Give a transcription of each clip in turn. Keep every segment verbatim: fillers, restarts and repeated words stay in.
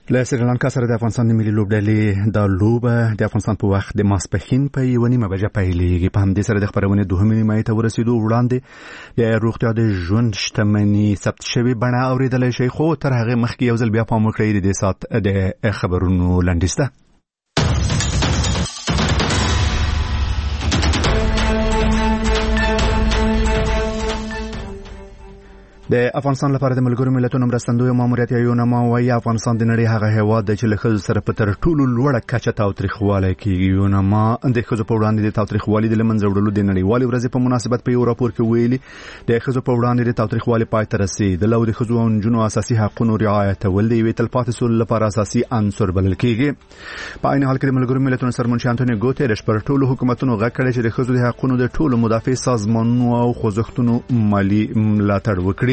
له سریلانکا سره د افغانستان د ملي لوبډلې د لوبه د افغانستان په وخت د ماسپښین په یوه نیمه بجه پیلېږي. په همدې سره د خپرونې دوهمې نیمایي ته ورسېدو وړاندې د روغتیا د ژوند شتمني ثبت شوې بڼه اورېدلی شئ، خو تر هغې مخکې یو ځل بیا پام وکړئ د دې ساعت د خبرونو لنډیز ته. د افغانستان لپاره د ملګرو ملتونو مرستندوی ماموریت یونما وايي افغانستان د نړۍ هغه هیواد دی چې له ښځو سره په تر ټولو لوړه کچه تاوتریخوالی کېږي. یونما د ښځو په وړاندې د تاوتریخوالي د له منځه وړلو د نړیوالې ورځې په مناسبت په یو راپور کې ویلي د ښځو په وړاندې د تاوتریخوالي پای ته رسېدل او د ښځو او نجونو اساسي حقونو رعایتول د یوې تلپاتې سولې لپاره اساسي عنصر بلل کېږي. په عین حال کې د ملګرو ملتونو سرمنشي انټونیو ګوتریش پر ټولو حکومتونو غږ کړی چې د ښځو د حقونو د ټولو مدافع سازمانونو او خوځښتونو مالي ملاتړ وکړي.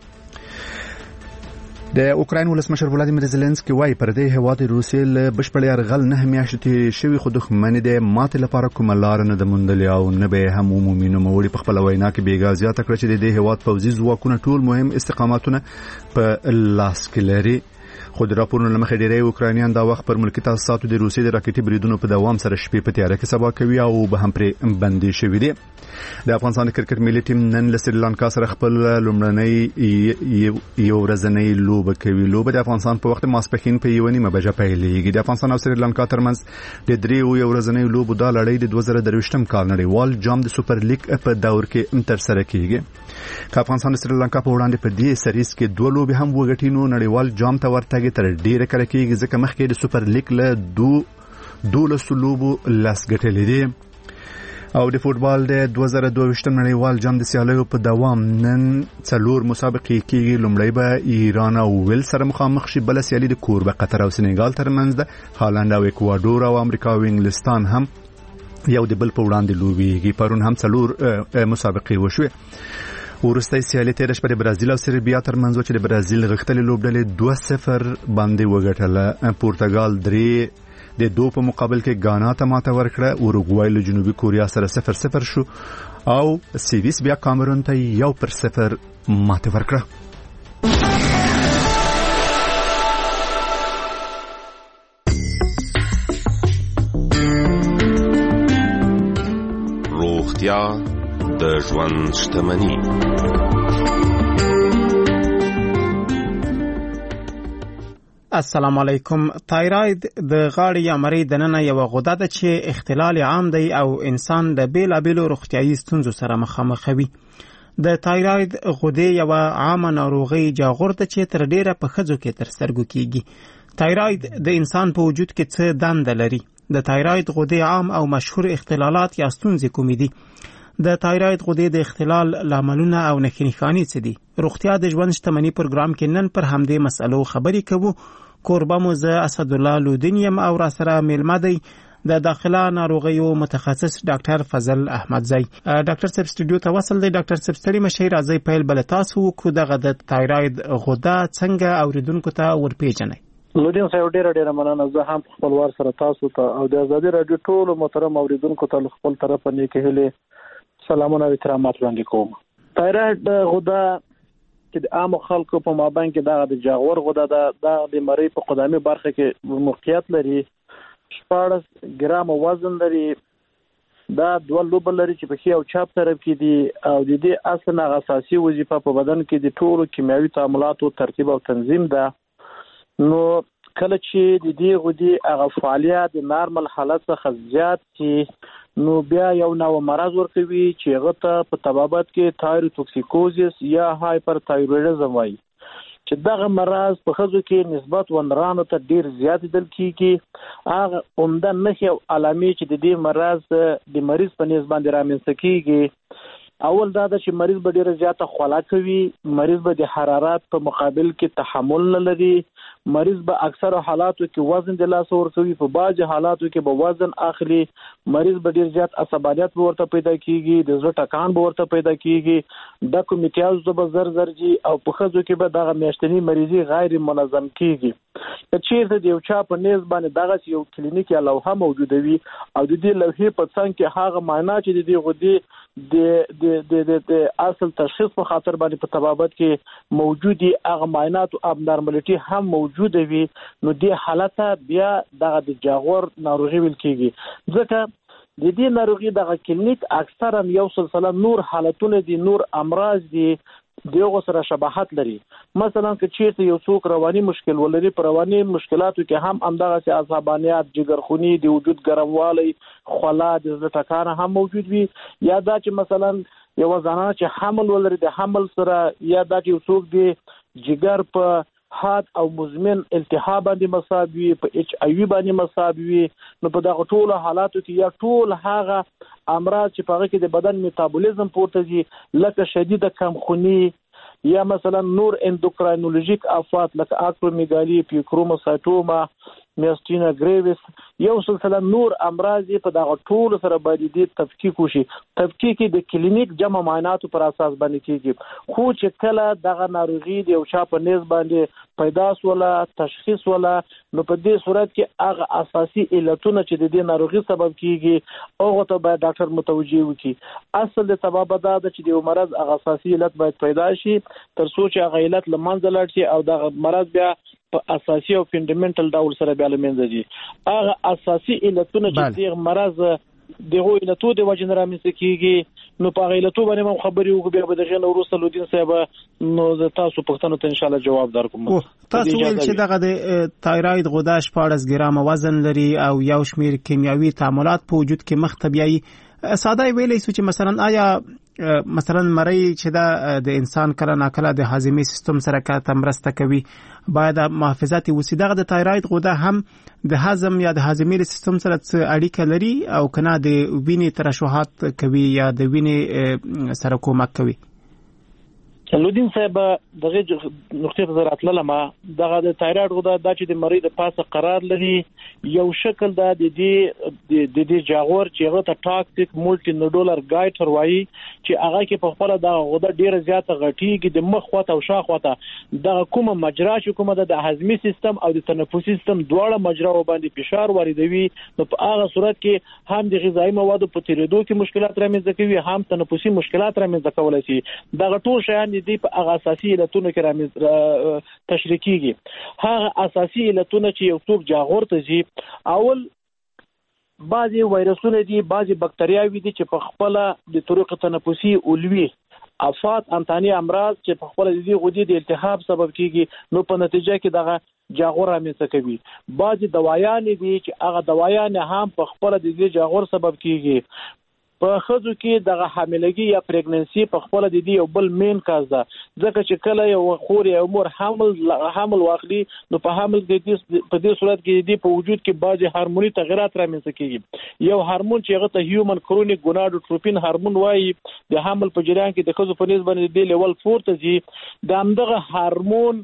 د اوکراین ولسمشر ولادیمیر زيلنسکي وايي پر دې هیواد روسیې له بشپړ یرغل نه میاشتې شوی خو دښمنۍ د ماتې لپاره کومه لار نه ده موندلې او نه به هم عمومي نوموړي په خپله وینا کې بېګا زیاته کړه چې د دې هیواد پوځي ځواکونه ټول مهم استقاماتونه په لاس کې لري. خو د راپورونو له مخې ډېری اوکراینیان دا وخت پر ملکي تاسیساتو د روسیې د راکټي بریدونو په دوام سره شپې په تیاره کې سبا کوي او به هم پرې بندي شوي دي. د افغانستان د کرکټ ملي ټیم نن له سریلانکا سره خپل لومړنۍ یو ورځنۍ لوبه کوي. لوبه د افغانستان په وخت ماسپښین په یوه نیمه بجه پیلېږي. د افغانستان او سریلانکا ترمنځ د دریو یو ورځنۍ لوبو دا لړۍ د دوه زره درویشتم کال نړیوال جام د سوپر لیګ په دور کې ترسره کېږي. که افغانستان د سریلانکا په وړاندې په دې سریز کې دوه لوبې هم وګټي نو نړیوال جام ته ورتګ تر ډیره کله کېږي ځکه مخکې د سوپر لیګ له دو دولسو لوبو لس ګټلې دي. او د فوټبال د دوه زره دوهویشتم نړیوال جام د سیالیو په دوام نن څلور مسابقې کېږي. لومړی به ایران او ویل سره مخامخ شي، بله سیالي د کوربه قطر او سنیګال ترمنځ ده. هالند او اکوادور او امریکا او انګلستان هم یو د بل په وړاندې لوبېږي. پرون هم څلور مسابقې وشوې. ورستی سیالي تیره شپه د برازیل او سربیا ترمنځ چې د برازیل غښتلې لوبډلې دوه صفر باندې وګټله. پورتګال درې د دو په مقابل کې غانا ته ماته ورکړه. اوروګوای له جنوبي کوریا سره صفر صفر شو او سیویس بیا کامرون ته یو پر صفر ماته ورکړه. روغتیا د ژوند شتمني. السلام علیکم. تایراید د غاړې یا مرۍ دننه یو غده ده چې اختلال عام دی او انسان د بیلابیلو روغتیایي ستونزو سره مخامخوي. د تایراید غدې یو عامه ناروغي جاغور ده چې تر ډیره په ښځو کې تر سترګو کیږي. تایراید د انسان په وجود کې څه دنده لري؟ د تایراید غدې عام او مشهور اختلالات یا ستونزې کومې دي؟ د تایراید غدې د اختلال لاملونه او نښې نښانې څه دي؟ روغتیا د ژوند شتمني پروګرام کې نن پر همدې مسئلو خبرې کوو. کوربه مو زه اسدالله لودین یم او را سره میلمه دی د داخله ناروغیو متخصص ډاکټر فضل احمدزی. ډاکټر صاحب سټوډیو ته وصل دی. ډاکټر صاحب ستړي مشي راځي پیل بل تاسو وکړو دغه د تایراید غده څنګه اوریدونکو ته ورپېژنئ. لودین صاحب ډیره ډیره مننه. زه هم خپلوار سره تاسو ته او د آزادي رادیو ټولو محترم اوریدونکو ته خپل طرف نه کېهله سلامونه او احترامات وړاندې کوم. تایراید غده چې د عام خلکو په مابین کې دا د جاغور غده ده، دا د مرۍ په قدامي برخه کې موقعیت لري. شپاړس ګرام وزن لري. دا دوه لوبه لري چې په ښي او چپ طرف کې دي او د دې اصل هغه اساسي وظیفه په بدن کې د ټولو کیمیاوي تعاملاتو ترتیب او تنظیم ده. نو کله چې د دې غدې هغه فعالیت د نارمل حالت څخه زیات شي نو بیا یو نوع مرض ورکوي چې هغه ته په طبابت کې تایروتوکسیکوزیس یا هایپر تایرویډزم وایي، چې دغه مرض په ښځو کې نسبت ونرانو ته ډیر زیات لیدل کیږي. هغه عمده نښې او علامې چې د دې مرض د مریض په نسبت باندې رامنځته کیږي، اول دا ده چې مریض به ډیره زیاته خوله کوي، مریض به د حرارت په مقابل کې تحمل نه لري، مریض به اکثر حالاتو کې وزن د لاس ورکوي، په بعض حالاتو کې به وزن اخلي، مریض به ډیر زیات عصبانیت به ورته پیدا کیږي، د زړه ټکان به ورته پیدا کیږي، د کومیټیاز به زر زر جي او په ښځو کې به دغه میاشتنی مریضي غیر منظم کیږي. چیرته د یو چا په نیز باندې دغه یو کلینیک یا لوحه موجوده وي او د دې لوحې په څنګ کې هغه معنا چې د دې غدې د د د د اصل تشخیص په خاطر باندې په طبابت کې موجودي هغه معاینات او ابنارمالټي هم موجوده وي نو د حالت بیا دغه د جاغور ناروغي ویل کیږي ځکه د دې ناروغي دغه کلینیک اکثرا یو سلسله نور حالتونه دي نور امراض دي دغه سره شباهت لري مثلا که چیرته یو څوک رواني مشکل ولري پر رواني مشکلاتو کې هم همدغه سي عصبانيات جګرخونی د وجود ګرموالی خولا د زړه ټکانه هم موجود وي یا دا چې مثلا یو زنانه چې حمل ولري د حمل سره یا دا چې یو څوک دی جګر په حاد او مزمن التهاب باندې مصاب وي په ایچ آی وی باندې مصاب وي نو په دغه ټولو حالاتو کې یا ټول هغه امراض چې په هغه کې د بدن میتابولیزم پورته دي لکه شدید کمخونی یا مثلا نور اندوکراینولوژیک آفات لکه اکرومیګالی پیکروموسایټوما میاستینا گریویس یو سلسله نور امراض په دغه ټول سره باندې د تفکیک وشي تفکیک د کلینیک جمع معایناتو پر اساس باندې کیږي خو چې کله دغه ناروغي د یو چا په نسبت باندې پیدا ولا تشخیص ولا نو په دې صورت کې هغه اساسي علتونه چې د دې ناروغي سبب کیږي هغه ته باید ډاکټر متوجي وکړي اصل د سبب دا ده چې د مرض هغه اساسي علت باید پیدا شي تر څو چې هغه علت لمنځه لاړ شي او دغه مرض بیا په اساسي او فندامنټل ډول سره بیا لمنځه دي هغه اساسي علتونه چې د مرض دغه علتو د وجه نه رامنځته کیږي نو په علتو باندې مو خبري وکړو بیا به دغه نو وروسته لودین صاحب نو تاسو پښتنو ته ان شاء الله جواب درکوم تاسو ویل چې دغه د تایراید غده شپږ ګرام وزن لري او یو شمیر کیمیاوي تعاملات په وجود کې مختبیایي ساده ویلې چې مثلا آیا مثلا مری چې دا د انسان کله ناکله د هاضمي سیستم سره کاته مرسته کوي باید محافظتي وسیدغه د تایراید غده هم د هضم یا د هاضمي سیستم سره اړیکه لري او کنه د وینې ترشحات کوي یا د وینې سره کومک کوي لودین صاحب دغه نقطې ته راتلل ما دغه د تایراید غده د چې د مری د پاسه قرار لري یو شکل دا د دې د دې جاغور چې هغه ته ټاکسیک مولټي نوډولر ګایټر وایي چې هغه کې په خپل د غده ډیره زیاته غټیږي د مخ خواته او شاخواته د کومه مجرا چې کومه د هضمي سیستم او د تنفسي سیستم دواړه مجرا باندې فشار واردوي نو په هغه صورت کې هم د غذایی موادو په تیریدو کې مشکلات رامنځته کوي هم تنفسي مشکلات رامنځته کولای شي دغه ټول شیان دي په هغه اساسي علتونو کې رامنځته تشریح کیږي هغه اساسي علتونه چې یو څوک جاغور ته ځي اول بعضی وایرسونه دي بعضی بکتریاوي دي چې په خپل د طرق تنفسي اولوي افات انتاني امراض چې په خپل د غدې د التهاب سبب کیږي نو په نتیجه کې دغه جاغور رامنځته کوي بعضی دوايان دي چې هغه دوايان هم په خپل د دې جاغور سبب کیږي په خزو کې دغه حاملګي یا پریګننسي په خپل د دې یو بل مین کاز ده ځکه چې کله یو خور یا مور حمل حمل واخلي نو په حمل کې په دې صورت کې د په وجود کې بعضي هورموني تغیرات رامنځته کیږي یو هورمون چې هغه ته هیومن کرونیک ګوناډوټروپین هورمون وایي د حمل په جریان کې د خزو په نسبت باندې د لیول فور ته ځي د همدغه هورمون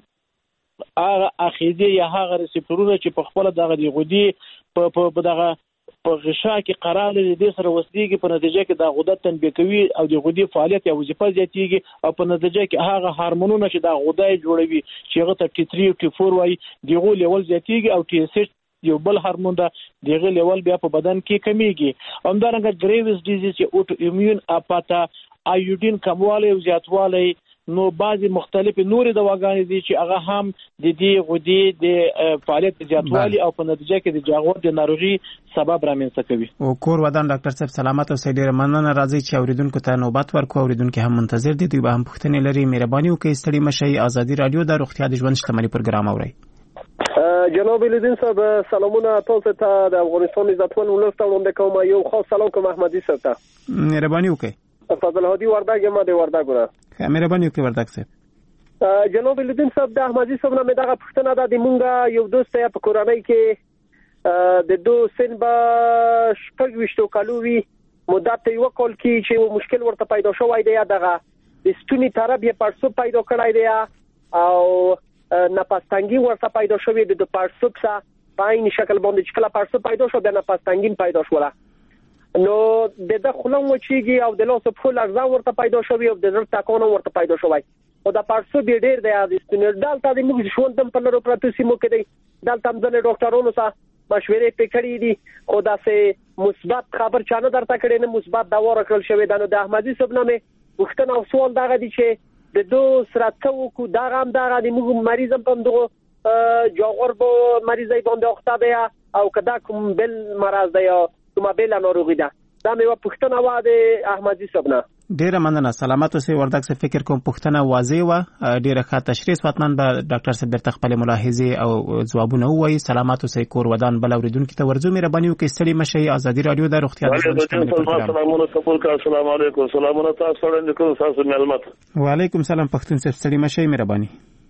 هغه اخیزه یا هغه ریسپټورونه چې په خپل دغه دی غدي په په دغه په غشا کې قرار لري د سره وسديږي په نتیجه کې د غده تنبیه کوي او د غدي فعالیت او وظیفه زیاتېږي او په نتیجه کې هغه هورمونونه چې د غده جوړوي چې هغه ته ټي تھری او ټي فور وایي دغه لیول زیاتېږي او ټي اس ایچ یو بل هورمون ده دغه لیول بیا په بدن کې کمیږي همدارنګه گریویس ډیزیز چې اوټو ایمیون اپاتا ایودین کموالی او زیاتوالی نو بعضی مختلفې نورې دواګانې دي چې هغه هم د دې غدې د فعالیت زیاتوالی او په نتیجه کې د جاغور د ناروغي سبب رامنځته کوي او کور ودان ډاکټر صاحب سلامت او ډېر مننه راځي چې اوریدونکو ته نوبت ورکو اوریدونکو هم منتظر دي دوی به هم پوښتنې لري مهرباني وکړئ ستړي مشئ ازادي رادیو د روغتیا د ژوند شتمنۍ پروګرام اورئ جناب لیدین صاحب سلامونه تاسو ته د افغانستان عزتمن ولس ته وړاندې کوم یو خاص سلام کوم احمدي صاحب ته مهرباني وکړئ فضل هادي وردګ ما دی وردګ ګره مهرباني وکړئ وردګ صاحب جناب لیدین صاحب د احمدي صاحب نه دغه پښتنه د مونږه یو دوست یا په کورنۍ کې د دو سن با شپږ وشتو کالو وی مدت یو کال کې چې مشکل ورته پیدا شوی دی دغه د ستوني طرف یې پړسوب پیدا کړی دی او نپاستنګي ورته پیدا شوی دی د پړسوب سره په عین شکل باندې چې کله پړسوب پیدا شو د نپاستنګي پیدا شوله نو د دخلم وچیږي او د لاس په لړزه ورته پیدا شوی او د زړه ټکانو ورته پیدا شوی او د پارسو به ډیر دی د ستنر دالته د موږ ژوندم په لرو پراتو سیمو کې دی دالته هم ځنه ډاکټرونو سره مشورې پکړې دي او دا سه مثبت خبر چانه درته کړي نه مثبت دا ورکړل شوی دا. نو د احمدي صاحب نه مې وختنه او سوال دغه دي چې د دو سره څو دا هم دغه د موږ مریض هم دغه جاغور بو مریضای باندې اخته دی او کدا کوم بل مرض دی یا کومه بل ناروغي ده. دا مې و پښتنه و د احمدي صاحب نه. ډیره مننه. سلامات اوسئ. وردګ سے فکر کوم پښتنه واضح و ډیره ښه تشریح واتمن به ډاکټر صاحب درته خپل ملاحظه او ځوابونه وایي. سلامات اوسئ. کور ودان بل اوریدونکو ته ورځو مهرباني وکړئ ستړي مشي. ازادي رادیو د روغتیا د سلامونه قبول کا. السلام علیکم. سلامونه تاسو وړاندې کوم تاسو معلومات. وعلیکم سلام پښتون صاحب ستړي مشي مهرباني.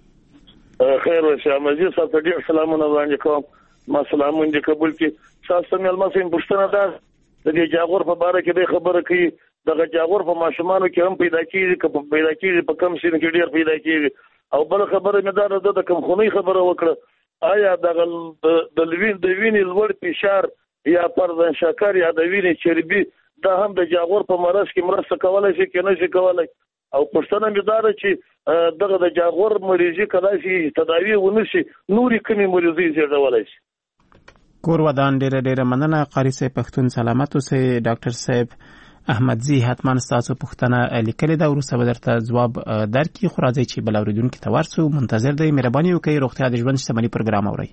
خیر وشه مجید صاحب ډیر سلامونه وړاندې کوم. ما سلامونه قبول کی. تاسو معلومات هم پښتنه ده د جاغور په اړه کې خبره کوي. دغه جاغور په ماشومانو کې هم پیدا کیږي که پیدا کیږي په کم سن کې ډیر پیدا کیږي. او بل خبره مې دا ده د کم خونی خبره وکړه. آیا دغه د لوین د وینې لوړ فشار یا پردن شکر یا د وینې چربي دا هم د جاغور په مرض کې مرسته کولای شي کې نه شي کولای. او پښتنه مې دا ده چې دغه د جاغور مریضي کله شي تداوی ونشي نوري کمی مریضي زیږولای شي. کور ودان ډیره ډیره مننه. قاری صاحب پښتون سلامت اوسئ. ډاکټر صاحب احمدزي حتمان ستاسو پوښتنه لیکلې ده وروسته به درته ځواب درکړي. خو راځئ چې بل اورېدونکي ته ورسو. منتظر دی. مهرباني وکړئ روغتیا د ژوند شتمني پروګرام اورئ.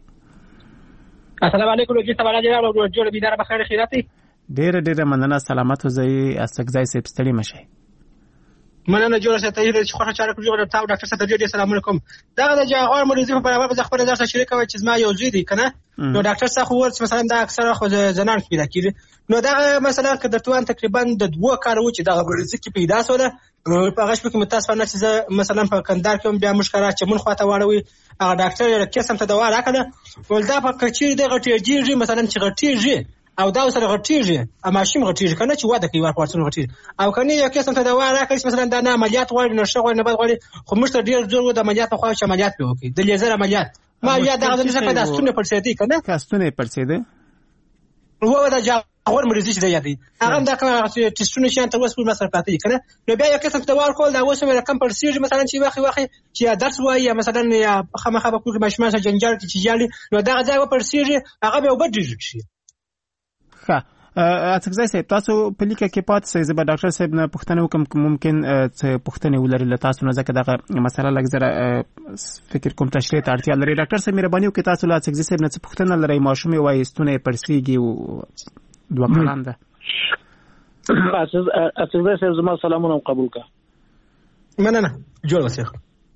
السلام علیکم لوګي سوال جواب او جوړ بيدار بخیر خیراتي. ډیره ډیره مننه. سلامت اوسئ. اسکزای صاحب ستړي مشئ. مننه جوړ شه ته چې خوښه چاره کړو ډاکټر ډاکټر صاحب ډیر السلام علیکم. دا د جاغور مریضي په اړه به خبره درته شریک کوي چې ما یو زوی دی کنه. نو ډاکټر صاحب ورته مثلا دا اکثره خو زنان پیدا کیږي. نو دا مثلا کله توان تقریبا د دوه کارو چې دا مریضي کې پیدا سوله په هغه شپه کې متاسفانه چې مثلا په کندهار کې بیا مشکلات چې مون خواته واړوي هغه ډاکټر قسم ته دوا راکړه ول دا په کچیر د غټیږي مثلا چې غټیږي او دا سره غټیږي اما شیم غټیږي کنه چې واده کوي ورپورته غټیږي او کنه یو قسم ته دوا راکړي مثلا دا نه عملیات غواړي نه شغل نه بد غواړي خو موږ ته ډیر زور د عملیات په خوا چې عملیات به وکړي د لیزر عملیات ما یا دا د څه په داستونه پرسېدي کنه کاستونه پرسېده وو دا جاغور مریضي چې دی یادي هغه دا کوم ټیسټونه چې انت وسو مثلا پاتې کنه نو بیا یو قسم دوا ورکول دا اوس مې کم پرسېږي مثلا چې واخی واخی چې درس وایي مثلا یا خامخا به کوم ماشومان سره جنجال چې جالي نو دا ځای و پرسېږي هغه به وبډږي شي. ښه اڅکزای صاحب تاسو په لیکه کې پات سي زبر ډاکټر صاحب نه پښتنه وکم ممکن څه پښتنه ولري له تاسو نه ځکه دغه مسله لږ زره فکر کوم تشریح ته اړتیا لري. ډاکټر صاحب مهرباني وکړئ تاسو له اڅکزای صاحب نه څه پښتنه لري ماشومې وایي ستونه پرسیږي او دوه کلان ده. اڅکزای صاحب زما سلامونه قبول کا. مننه جوړ وسه.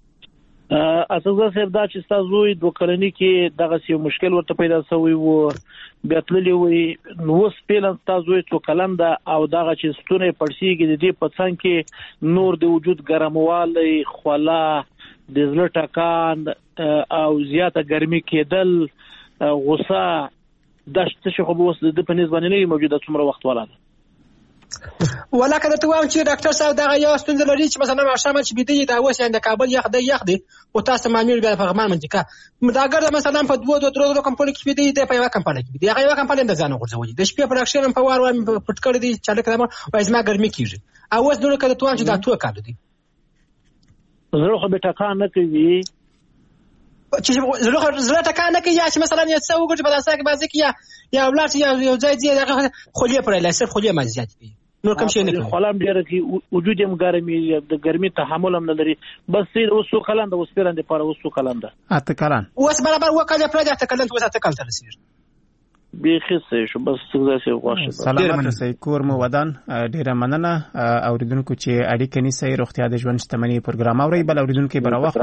اڅکزای صاحب دا چې تاسو دوه کلنی کې دغه سی مشکل ورته پیدا شوی وو بیا تللی وي نو اوس پیلن تاسو څو کلن ده او دغه چې ستونه پړسیږي د دې په څنګ کې نور د وجود ګرموالی خولا د زړه ټکان او زیاته ګرمي کېدل غوسه د څه خو اوس د په نسبت نه موجوده څومره وخت ولاده ولکه د توام چې ډاکټر صاحب دغه یو ستونزه لري چې مثلا ماشام چې بيدی دا اوس د کابل یخ د یخ دی او تاسو معمول بیا په غمان منځکا مداګر مثلا په دوه دوه درو کمپنی کې بيدی د په یو کمپنی کې بيدی هغه یو کمپنی د ځانو غوړځوي د شپې په اکشن په وار وای پټ کړی دی چې لکه ما وای زما ګرمي کیږي او اوس نور کله توام چې دا تو کار دی زړه خو به ټکان نه کوي چې زړه زړه ټکان نه کوي یا چې مثلا یو څه وګړي په داسه کې بازي کې یا یا ولات یا یو ځای دی دغه خولې پرې لاسه خولې مزيات وي نور کوم شي نه کوي خلام ډیر کی وجود هم ګرمي د ګرمي تحمل هم نه لري بس اوس کلند اوس پیرند پر اوس کلند اته کلن اوس برابر وکړه پر اته کلند اوس اته کلن تر رسیږي بیخي شو بس څنګه شي غواړم. سلامات اوسئ. کور مو ودان ډیره مننه اوریدونکو چې اړیکه نیسئ روغتیا د ژوند شتمنۍ پروګرام اورئ بل اوریدونکو براوخت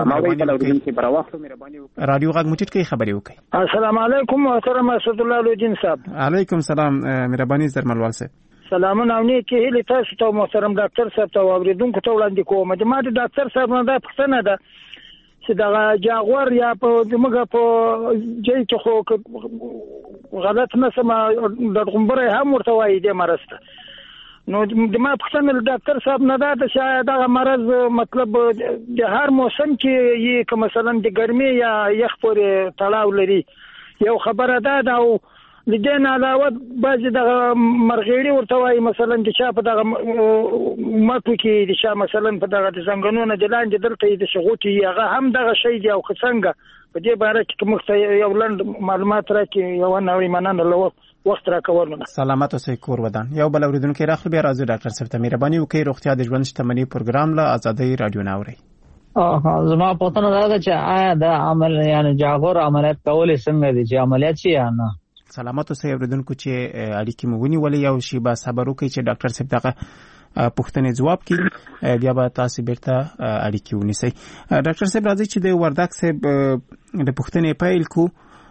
مهرباني رادیو غږ مټټ کې خبري وکړئ. السلام علیکم محترم اسد الله لوجین صاحب. علیکم سلام مهرباني زرملوال صاحب. سلامونه او نیکی هیله تاسو ته محترم ډاکټر صاحب ته اوریدونکو ته وړاندې کوم د ما د ډاکټر صاحب نه دا پښتنه ده چې دا جاغور یا په دماغه په جای کې خو غلط نه سم د غومبره هم ورته وایي د مرسته نو د ما پښتنه ډاکټر صاحب نه دا چې شاید دا مرز مطلب د هر موسم کې یي که مثلا د ګرمي یا یخ پورې تړاو لري یو خبره ده او لدین علاوه بعضی د مرغېړي ورته وایي مثلا د چا په دغه مټو کې د چا مثلا په دغه څنګهونو د لاندې دلته د شغوتي هغه هم دغه شی دی او څنګه په دې باره کې موږ یو لنډ معلومات راکړي یو نوې مننه له وخت راکول نه. سلامت اوسئ کور ودان. یو بل اوریدونکو راخل بیا راځو ډاکټر صاحب ته مهرباني وکړئ روغتیا د ژوند شتمنۍ پروګرام له آزادۍ رادیو نه اورئ. اه زما پوښتنه دا ده چې آیا د عمل یعنی جاغور عملیات کول څنګه دي چې عملیات شي یا نه؟ سلامت اوسئ اوریدونکو چې اړیکې مو ونیولې یو شی به صبر وکړئ چې ډاکټر صاحب دغه پوښتنې جواب کړي بیا به تاسو بیرته اړیکې ونیسئ. ډاکټر صاحب راځي چې د وردګ صاحب د پوښتنې پیل کو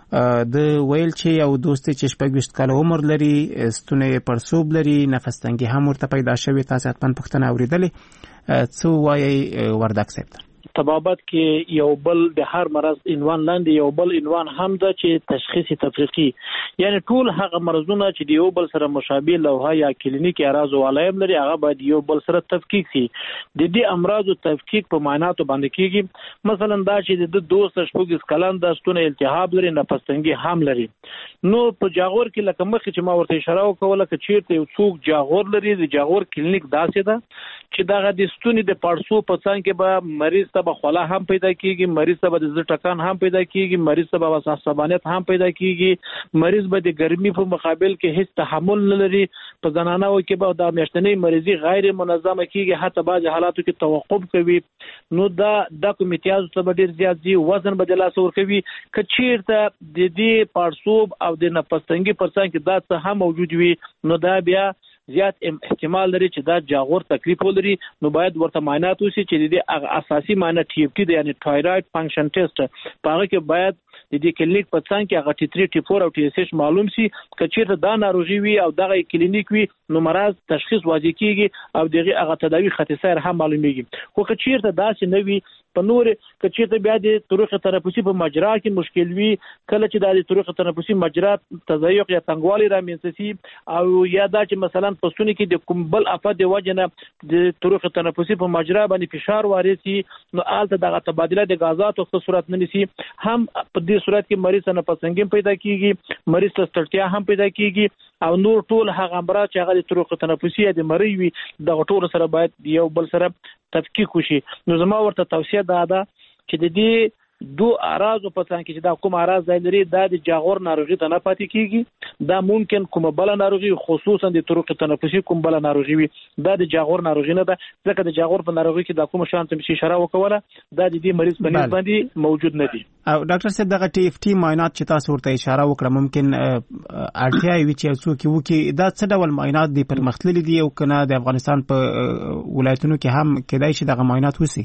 د ویل چې یو دوست چې شپږ ویشت کاله عمر لري ستونی پړسوب لري نفس تنګي هم ورته پیدا شوی تاسو حتما پوښتنه اوریدلې څه وایي وردګ صاحب ته؟ طبابت کې یو بل د هر مرض عنوان لاندې یو بل عنوان هم ده چې تشخیص تفریقي یعنی ټول هغه مرزونه چې د یو بل سره مشابه لوحه یا کلینیکي اعراض او علائم لري هغه باید یو بل سره تفکیک شي. د دې امراض او تفکیک په معناتو باندې کېږي مثلا دا چې د دوست شپږ کلن د ستوني التهاب لري نفس تنګي هم لري. نو په جاغور کې لکه مخکې چې ما ورته اشاره وکوله چې چیرته یو څوک جاغور لري د جاغور کلینیک داسې ده چې دغه د ستوني د پړسو په څنګ کې به مریض ته خلا هم پیدا کیږي مریض ته به د زړه ټکان هم پیدا کیږي مریض ته به عصبانیت هم پیدا کیږي مریض به د ګرمي په مقابل کې هیڅ تحمل نه لري په زنانو کې به د میاشتنۍ مریضي غیر منظمه کیږي حتی بعض حالاتو کې توقف کوي. نو دا د کومیتیاز ته ډیر زیات دي وزن به د لاس ور کوي کچیرته د دې پړسوب او د نفس تنګي پر څنګ کې دا څه هم موجود وي نو دا بیا زیات احتمال لري چې دا جاغور تکلیف ولري. نو باید ورته معاینات وشي چې د اساسي معاینه ټي اف ټي د یعنی تایروید فنکشن ټیسټ په هغه کې باید د دې کلینیک په څنګ کې هغه ټي تری ټي فور او ټي اس ایچ معلوم شي کچېرته دا ناروغي وي او دغه کلینیک وي نو مرض تشخیص واضح کیږي او دغه هغه تداوی خط سیر هم معلومیږي. خو کچېرته دا چې نه وي په نور کچېرته بیا د طرق تنفسي په مجرا کې مشکل وي کله چې د طرق تنفسي مجرا تضيق یا تنګوالي رامنځته شي او یا دا چې مثلا پستونی کې د کوم بل افات د وجنه د طرق تنفسي په مجرا باندې فشار وارد شي نو آلته دغه تبادله د غازاتو په صورت نه نشي هم په دې صورت کې مریض نه پسنګم پیدا کیږي مریض ته ستړیا هم پیدا کیږي او نور ټول هغه امراض چې هغه د طرق تنفسي د مری وي د ټول سره باید یو بل سره تفکیک وشي. نو زما ورته توصیه ده ده چې د دې دو اعراض په څنګ کې چې دا کوم اعراض ځای لري دا د جاغور ناروغي ته نه پاتې کیږي دا ممکن کوم بل ناروغي خصوصا د طرق تنفسي کوم بل ناروغي وي دا د جاغور ناروغي نه ده ځکه د جاغور په ناروغي کې دا کوم شان ته اشاره وکوله دا د دې مریض په نسبت باندې موجود نه دي. او ډاکټر صاحب دغه ټي اف ټي معاینات چې تاسو ورته اشاره وکړه ممکن اړتیا وي چې څوک وکي دا څه ډول معاینات دي پرمختللي دي او کنه د افغانستان په ولایتونو کې هم کېدای شي دغه معاینات وسی؟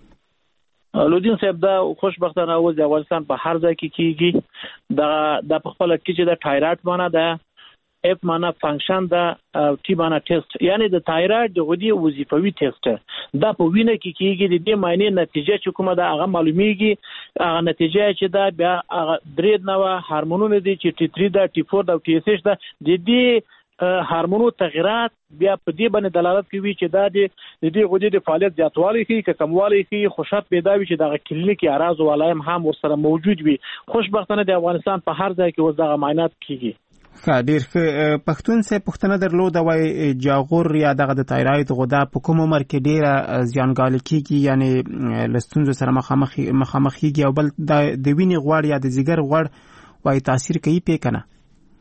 لودین صاحب دا خوشبختانه و د افغانستان په هر ځای کې کیږي دا د خپل کې چې د تایراید معنا ده اف معنا فنکشن ده او ټي معنا ټیسټ یعنی د تایراید د غدي وظیفوي ټیسټ دا په وینه کې کیږي د دې معنی نتیجه چې کومه ده هغه معلومیږي هغه نتیجه چې دا بیا هغه درې نوع هورمونونه دي چې ټي تری ده ټي فور ده او ټي اس ایچ ده د دې هورمونو تغیرات بیا په دې باندې دلالت کوي چې دا د دې غدې د فعالیت زیاتوالی کوي که کموالی کوي خوشات پیدا وي چې دا کلینیکي اعراض او علائم هم ورسره موجود وي. خوشبختانه د افغانستان په هر ځای کې اوس دغه معاینات کیږي. ډیر پښتون سه پښتنه درلود وای جاغور یا دغه د تایراید غده په کوم عمر کې ډیره زیانګال کیږي یعنی لستونزو سره مخامخ مخامخيږي او بل د وینې غوړ یا د زیګر غوړ وای تاثیر کوي پې کنه؟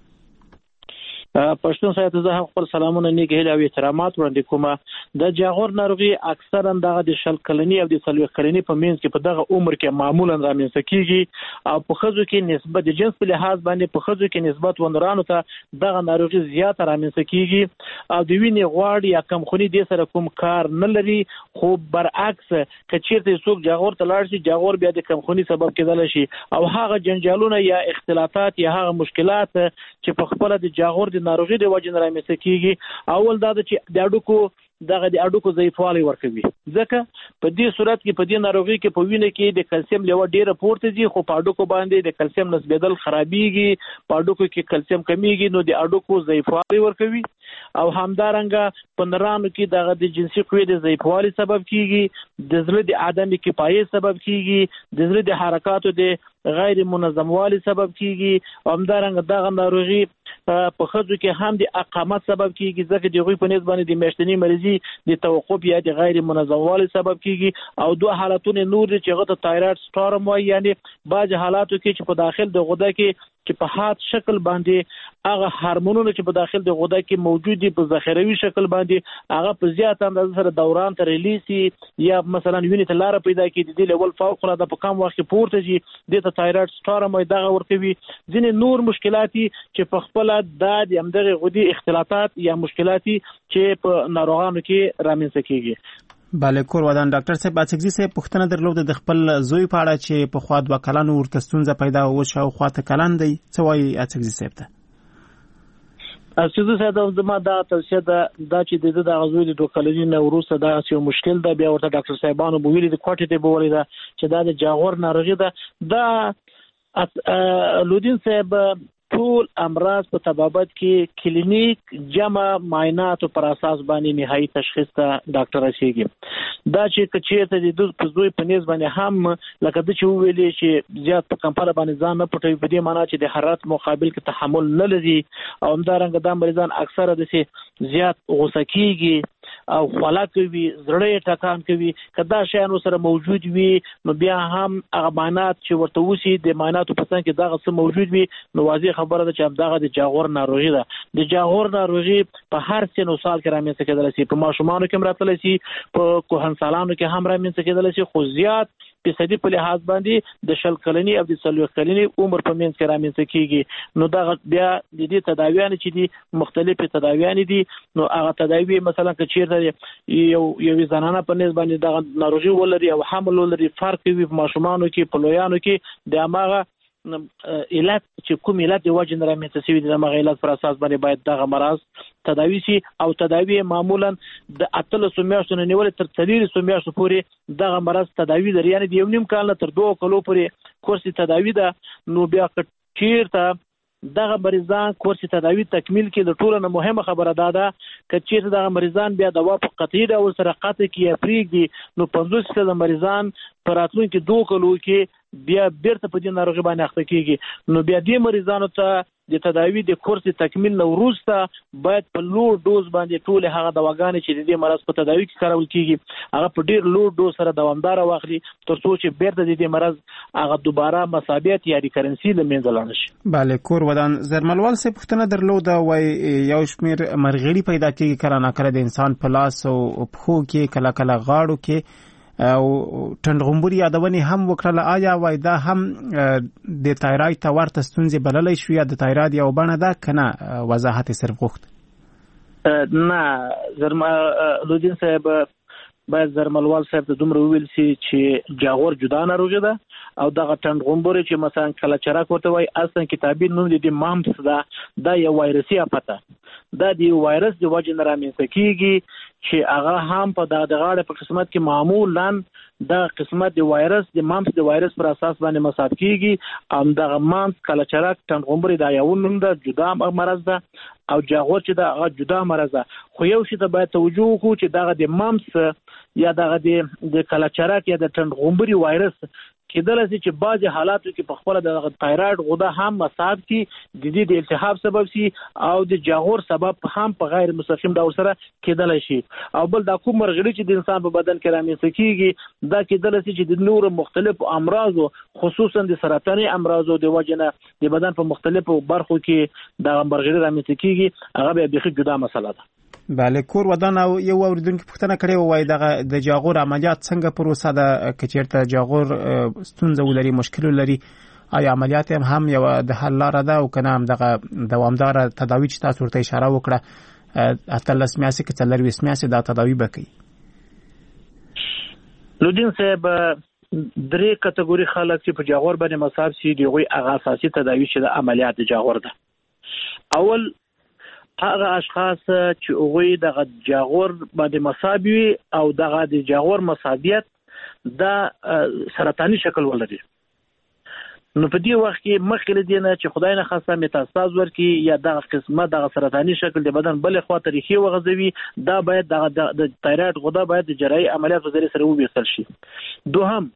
پښتون صاحب ته زه خپل سلامونه نیک هیله او احترامات وړاندې کوم. د جاغور ناروغي اکثرا دغه د شل کلنی او د څلوېښت کلنی په منځ کې په دغه عمر کې معمولا رامنځته کیږي او په خزو کې نسبت د جنس په لحاظ باندې په خزو کې نسبت وندرانو ته دغه ناروغي زیات رامنځته کیږي او د وینې غوړ یا کمخونی د سره کوم کار نه لري. خو برعکس کچیرته څوک جاغور ته لاړ شي جاغور بیا د کمخونی سبب کېدل شي او هغه جنجالونه یا اختلاطات یا هغه مشکلات چې په خپل د جاغور د ناروغي د وجه نه رامنځته کیږي اول دا چې د اډوکو دغه د اډوکو ضعیفوالی ورکوي ځکه په دې صورت کې په دې ناروغي کې په وینه کې د کلسیم لیول ډیره پورته دي خو په اډوکو باندې د کلسیم نسبیدل خرابېږي په اډوکو کې کلسیم کمیږي نو د اډوکو ضعیفوالی ورکوي او همدارنګه په نرانو کې دغه د جنسي قوې د ضعیفوالي سبب کیږي د زړه د عدم کفایت سبب کیږي د زړه د حرکاتو د غیر منظم والی سبب کیږي، همدارنګه دغه ناروغي په ښځو کې هم د اقامت سبب کیږي، ځکه د هغوی په نسبت باندې د میاشتنۍ مریضي د توقف یا د غیر منظم والی سبب کیږي. او دوه حالتونه نور دي چې هغه ته تایراید سټارم وایي، یعنی بعض حالاتو کې چې په داخل د غده کې چې په حاد شکل باندې هغه هورمونونه چې په داخل د غده کې موجود دي په ذخیروي شکل باندې هغه په زیات اندازه سره دوران ته ریلیسي یا مثلا وینې ته لار پیدا کړي، د دې لیول فوق العاده په کم وخت کې پورته شي، د ته تایراید سټارم وایي. دغه ورکوي ځینې نور مشکلات چې په خپل د همدغه غدي اختلاطات یا مشکلات چې په ناروغانو کې رامنځته کیږي. بله کور ودان ډاکټر صاحب اڅکزي صاحب پوښتنه درلوده د خپل زوی په اړه چې په خوا دوه کلن ورته ستونزه پیدا وشوه او خواته کلن دی، څه وایي اڅکزي صاحب ته؟ اڅکزي صاحب زما دا توصیه ده دا چې د دغه زوی د دوه کلنۍ نه وروسته دا یو مشکل ده، بیا ورته ډاکټر صاحبانو به ویلي د کوټې ته به ویلي ده چې دا د جاغور ناروغي ده. دا لودین صاحب ټول امراض په طبابت کې کلینیک جمع معایناتو پر اساس باندې نهایي تشخیص ته ډاکټر رسیږي. دا چې کچېرته د دوی په زوی په نسبت باندې هم لکه د چې ویلې چې زیات په کمپاله باندې ځان نه پټوي، په دې معنی چې د حرارت مقابل کې تحمل نه لري، او همدارنګه دا مریضان اکثره د زیات غوسه کیږي او خلا کوي، زړه ټکان کوي. کدا شیان سره موجود وي نو بیا هم هغه معاینات چې ورته وسی د معایناتو په څنګ کې دغه څه موجود وي نو واضح خبره ده چې دغه د جاغور ناروغي ده. د جاغور ناروغي په هر سن او سال کې رامنځته کېدلی شي، په ماشومانو کې راتلی شي، په کهنسالانو کې هم رامنځته کېدلی شي، خو زیات فیصدي په لحاظ باندې د شل کلنی او د څلوېښت کلنی عمر په منځ کې رامنځته کیږي. نو دغه بیا د دې تداویان چې دي مختلفې تداویان دي، نو هغه تداوی مثلا که چیرته یو یو زنانه په نسبت باندې دغه ناروغي ولري او حمل ولري، فرق کوي په ماشومانو کې په لویانو کې د هغه علت چې کوم علت د وجه نه رامنځته شوي دي، د هغه علت پر اساس باندې باید دغه مرض تداوی شي. او تداوی معمولا د اتلسو میاشتو نه نیولې تر څلورو میاشتو پورې دغه مرض تداوی لري، یعنی د یو نیم کال نه تر دوه کالو پورې کورس تداوی ده. نو بیا چیرته دغه مریضان کورس تداوی تکمیل کې د ټولو نه مهمه خبره دا ده چې چیرته دغه مریضان بیا دوا په قطعي ډول سره قطع کړي یا پرېږدي نو پنځوس فیصده مریضان په راتلونکي دوه کالو کې بیا بیرته په دې ناروغي باندې اخته کیږي. نو بیا دې مریضانو ته د تداوی د کورس تکمیل نه وروسته باید په لوړ ډوز باندې ټول هغه دواګانې چې د دې مرض په تداوی کې کارول کیږي هغه په ډیر لوړ ډوز سره دوامدار واخلي، تر څو چې بیرته د دې مرض هغه دوباره مسابقت یا ریکرنسي له منځه لاړ شي. بله کور ودان زرملوال څه پوښتنه درلوده، وای یو شمیر مرغړي پیدا کیږي کله ناکله د انسان په لاس او پښو کې، کله کله غاړو کې، او ټنډغمبوري یادونې هم وکړله. آیا وای دا هم د تایراید ته ورته ستونزې بللی شو یا د تایراید یو بڼه ده که نه؟ وضاحت یې صرف غوښت. نه زرما لودین صاحب باید زرملوال صاحب ته دومره وویل شي چې جاغور جدا ناروغي ده او دغه ټنډغمبوري چې مثلا کله چرک ورته وایي اصلا کتابي نوم د مامپس ده، دا یو وایرسي اپته، دا د وایرس د وجې نه رامنځته کیږي چې هغه هم په دغه غاړه په قسمت کې معمولا دا قسمت د وایرس د مامپس د وایرس پر اساس باندې مصاب کیږي. ام دغه مامپس کله چرک ټنډغمبوري دا یو نوم ده، جدا مرض ده، او جاغور چې دا هغه جدا مرض ده. خو یو شی ته باید توجه وکړو چې دغه د مامپس یا دغه د کله چرک یا د ټنډغمبوري وایرس کېدلی شي چې بعضې حالاتو کې په خپله د تایراید غده هم مصاب کړي، د دې د التهاب سبب شي او د جاغور سبب هم په غیر مستقیم ډول سره کېدلی شي. او بل دا کوم مرغړي چې د انسان په بدن کې رامنځته کېږي دا کېدلی شي چې د نورو مختلفو امراضو خصوصا د سرطاني امراضو د وجې نه د بدن په مختلفو برخو کې دغه مرغړي رامنځته کېږي، هغه بیا بیخي جدا مسله ده. بله کور ودان او یو اوریدونکي پوښتنه کړې وای دغه د جاغور عملیات څنګه پروسه ده، که چیرته جاغور ستونزه ولري مشکل ولري آیا عملیات هم یو د حل لاره ده او که نه هم دغه دوامداره تداوی چې تاسو ورته اشاره وکړه اتلس میاشتې که څلرویشت میاشتې دا تداوی به کوي؟ لودین صاحب درې کټګوري خلک چې په جاغور باندې مصاب شي د هغوی هغه اساسي تداوی چې د عملیات د جاغور ده. اول هغه اشخاص چې هغوی دغه جاغور باندې مصاب وي او دغه د جاغور مصابیت دا سرطاني شکل ولري، نو په دې وخت کې مخکې له دې نه چې خدای نه خواسته میتاستاز ورکړي یا دغه قسمه دغه سرطاني شکل د بدن بلې خوا ته ریښې وغځوي، دا باید دغه د تایراید غده باید د جراحي عملیات په ذریعه سره وبېستل شي. دوهم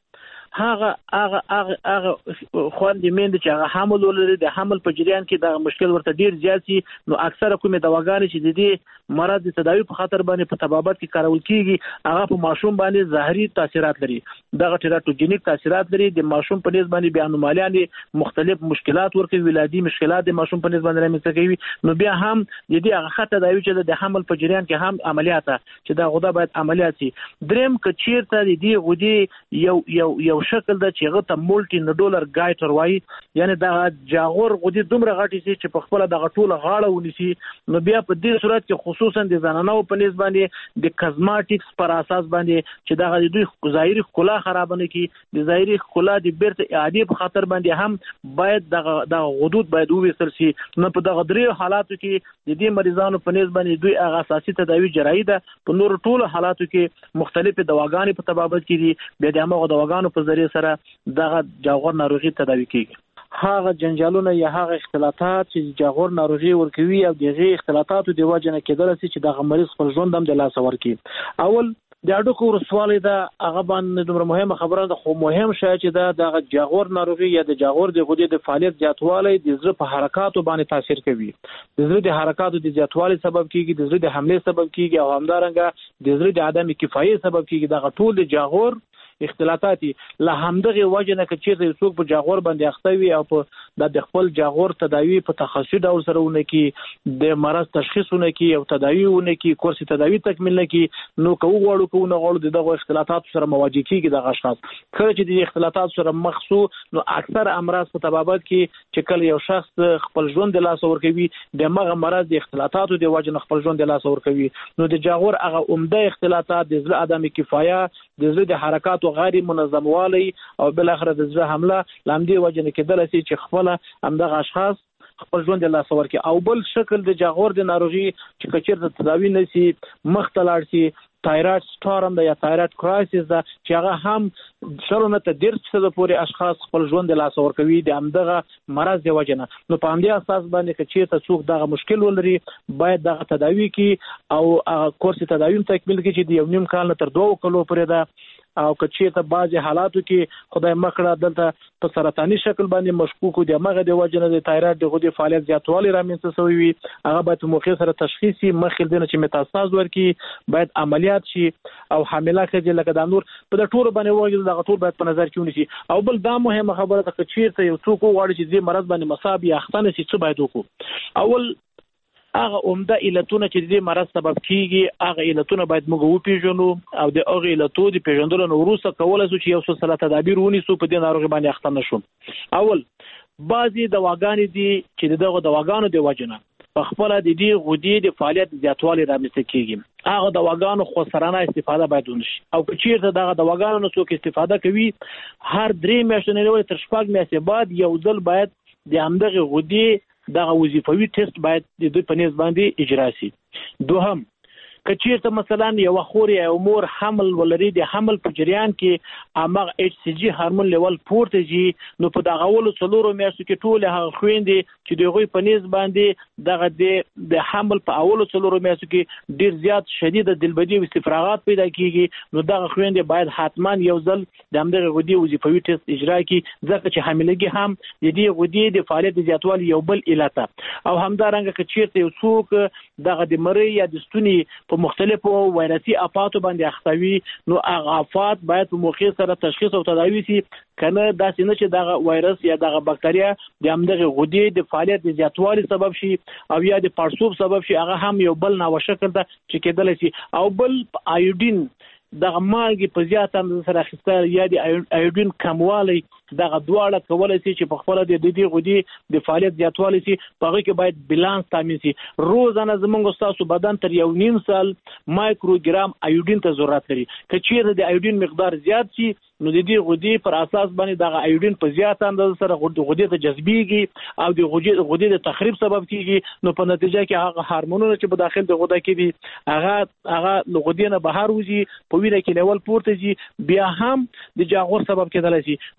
هغه هغه هغه هغه خوندې مند چې هغه حمل ولري د حمل په جریان کې دا مشکل ورته ډیر زیات شي نو اکثره کومه دواګانې چې د دې مرض د تداوی په خاطر باندې په طبابت کې کارول کیږي هغه په ماشوم باندې ظاهري تاثیرات لري دغه ټیراتوجینیک تاثیرات لري د ماشوم په نسبت باندې بیا انومالیان مختلف مشکلات ورکوي ولادي مشکلات د ماشوم په نسبت باندې رامنځته کوي نو بیا هم د دې هغه خطه تداوی چې د حمل په جریان کې هم عملیات چې دا غوډه باید عملیات شي دریم کې چیرته د دې غوډي یو یو یو شکل د چې هغه ته مولټي نډولر ګایټر وایي یعنی دا جاغور غوډي دومره غټي شي چې په خپل د غټوله غاړه ونیسي نو بیا په دې صورت کې خصوصا د زنانو په نسبت باندې د کازماتکس پر اساس باندې چې دا د دوی ظاهري ښکلا خراب نه کی د ظاهري ښکلا د بیرته اعاده په خاطر باندې هم باید د غدود باید وویسل شي نو په دغه درې حالاتو کې د دې مریضانو په نسبت باندې دوی هغه اساسي تداوی جراحي ده په نور ټولو حالاتو کې مختلفې دواګانې په تبابت کې دي بیا د هغه دواګانو په ذریعہ سره دغه جاغور ناروغي تداوی کیږي هغه جنجالونه یا هغه اختلاطات چې جاغور ناروغي ورکوي او دغه اختلاطاتو د وجه نه کېدل چې دغه مریض خپل ژوند هم د لاس ورکي اول د اډوکو ورسوالي دا هغه باندې دومره مهمه خبره ده خو مهم شای چې دا د جاغور ناروغي یا د جاغور د غدې د فعالیت زیاتوالی د زړه په حرکاتو باندې تاثیر کوي د زړه د حرکاتو د زیاتوالي سبب کیږي د زړه د حمله سبب کیږي او همدارنګه د زړه د عدم کفایت سبب کیږي دا ټول د جاغور اختلاطاتي له همدغه وجه نه چې څوک په جاغور باندې اختوي او په د خپل جاغور تداوی په تخصصي ډول سره ونه کی د مرض تشخیصونه کی او تداوی ونه کی کورس تداوی تکمیل نه کی نو کوو غواړو کوو نه غواړو دغه اختلاطات سره مواجه کیږي د اشخاص کله چې د اختلاطات سره مخ شو نو اکثر امراض په تبابت کې چې کله یو شخص خپل ژوند د لاس ورکوي د مغه مرض د اختلاطاتو د وجه نه خپل ژوند د لاس ورکوي نو د جاغور هغه عمده اختلاطات د زړه عدم کفایت د زړه د حرکاتو غیر منظم والی او بل اخر د زړه حمله لاندې وجه نه کېدل چې خپل همدغه اشخاص خپل ژوند د لاس ورکړي او بل شکل د جاغور د ناروغي چې کچیر د تداوی نشي مختلار شي تایراید سټارم دا یا تایراید کرایسیس دا چې هغه هم شرونه ته ډیر څه پورې اشخاص خپل ژوند د لاس ورکوي د همدغه مرض دی وجنه نو په همدې اساس باندې چې ته څوک دغه مشکل ولري باید دغه تداوی کی او کورس تداوی تکمیل کی چې د یو نیم کال تر دوه کلو پورې دا او کچې ته بعضی حالاتو کې خدای مکړه دلته په سرطاني شکل باندې مشکوک دي مغه د وجنه د تایراید د غدې فعالیت زیاتوالی رامنځته شوی وي هغه باید په موخه سره تشخیصي مخکې دنه چې متاستاز ورکي باید عملیات شي او حامله کېږي لکه د نور په د ټول باندې وایي د ټول باید په نظر کې ونیسي او بل دا مهمه خبره ده چې ته یو څوک غواړي چې د مرض باندې مصاب یا اختنه شي څه باید وکړو اول هغه عمده علتونه چې د مرض سبب کیږي هغه علتونه باید موږ وپیژنو او د هغه علتو د پیژندلو نو وروسته کولای شو چې یو څه سره تدابیر ونیسو په دې ناروغي باندې اخته نشو اول بعضي دواګانې دي چې دغه دواګانو د وجنه په خپل د دې غدې د فعالیت زیاتوالی رامنځته کیږي هغه دواګانو خو سرانه استفاده باید ونشي او کچیرته دغه دواګانو نو څوک استفاده کوي هر درې میاشتې نه تر شپږ میاشتې بعد یو ځل باید د همدغه غدې دغه وظیفوي ټیسټ باید د دوی په نسبت باندې اجرا شي دوهم کچیرته مثلا یو خور یا امور حمل ولري د حمل په جریان کې امغه ایچ سی جی هورمون لیول پورته جي نو په دغه ولو څلورو میاشتو کې ټول هغه خويندې چې دغه په نسبت باندې دغه د حمل په اولو څلورو میاشتو کې ډیر زیات شدید دلبدي او استفراغات پیدا کیږي نو دغه خويندې باید حتما یو ځل د همدغه غدي وظیفوي ټیسټ اجرا کړي ځکه چې حاملګي هم د دې غدي د فعالیت زیاتوالي یو بل علت او همدارنګه کچیرته یو څوک دغه د مری یا د ستوني په مختلفو وایرسي افاتو باندې اختوي نو هغه افات باید په موخه سره تشخیص او تداوی شي کنه دا څنګه چې دغه وایرس یا دغه بکټریا د همدغه غدې د فعالیت زیاتوالي سبب شي او یا د پړسوب سبب شي هغه هم یو بل ناوه شکل ده چې کېدل شي او بل آیودین دغه مالګي په زیات اندازه سره اخیستل یا د آیودین کموالی دغه دواړه کولای شي چې په خپل د دې غدې د فعالیت زیاتوالی شي په هغه کې باید بالانس تامین شي روزانه زموږ تاسو بدن تر یو نیم سال مایکروګرام آیودین ته ضرورت لري که چیرې د آیودین مقدار زیات شي نو د دې غدې پر اساس باندې دغه آیودین په زیات اندازه سره غدې ته جذبيږي او د غدې غدې د تخریب سبب کیږي نو په نتیجه کې هغه هورمونونه چې په داخل د غده کې دي هغه هغه غدې نه بهر وځي په وینه کې لیول پورته شي بیا هم د جاغور سبب کېدلی شي نو په همدې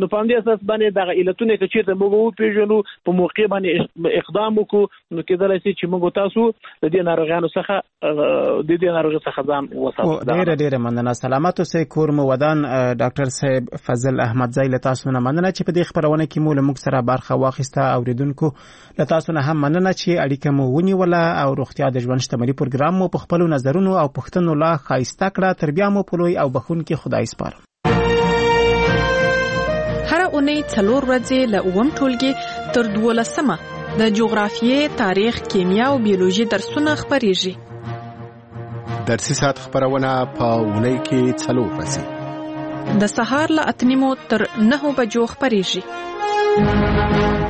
اساس باندې د علتونو کې چې موږ وو پیژنو په موقع باندې اقدام وکړو نو کېدای شي چې موږ تاسو د دې ناروغانو څخه د دې ناروغي څخه ځان وساتو. ډېر ډېر مننه. سلامات اوسئ کور مو ودان. ډاکټر صاحب فضل احمدزی له تاسو نه مننه چې په دې خبرونه کې مو له موږ سره برخه واخیسته. اوریدونکو له تاسو نه هم مننه چې اړیکه مو ونیوله او روغتیا د ژوند شتمنۍ پروګرام مو په خپل نظرونو او پوښتنو لا ښایسته کړه. تر بیا مو په لوی او بخښونکي خدای سپارم. هر اونۍ څلور ورځې له اووم ټولګي تر دولسمه د جغرافیې، تاریخ، کیمیا او بیولوژي درسونه خپریږي. درسي ساعت خبرونه په اونۍ کې څلور ورځې د سهار له اته نیمو تر نهو بجو خپریږي.